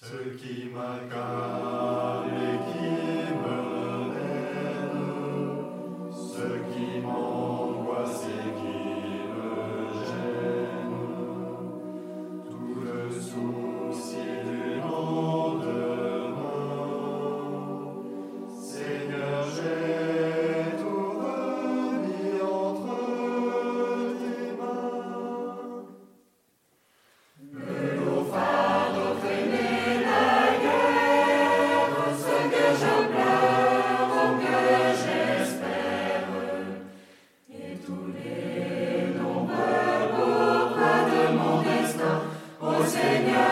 Ce qui m'accable et qui me mène, ce qui m'angoisse et qui me gêne, tout le souci du lendemain, Seigneur, j'ai tout remis entre tes mains. Le lourd fardeau traîné la guerre, ce que je pleure ou que j'espère, et tous les nombreux pourquoi de mon destin, ô Seigneur,